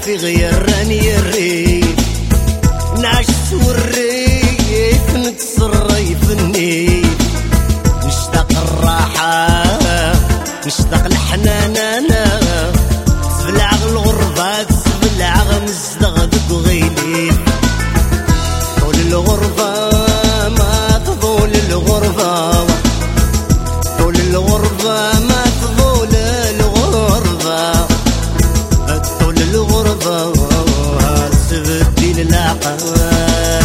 في غير راني الريف نعش والريف نكسر ريف النيف نشتاق الراحة نشتاق الحنان انا تبلع الغربة تبلع نزدغدق غيليف طول الغربة ما تطول الغربة طول الغربة ما تطول الغربة طول الغربة تبدي للعقل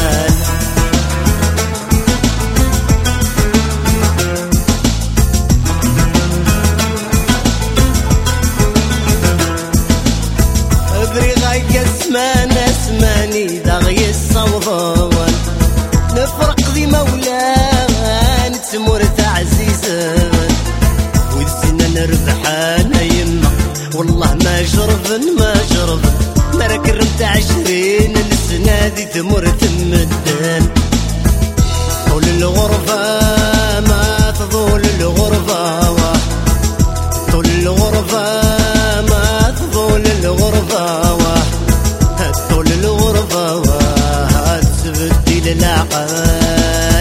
اسماني داغي الصوضان نفرق ذي مولان تمور تعزيزان وذسنا نربحان يما والله ما جربن ما ركرمت 20 السنة ذي تمور تمدان طول الغربة ما تطول الغربة طول الغربة ما تطول الغربة طول الغربة تبدي للعقل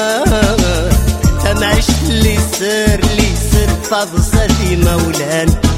فاض صدي مولان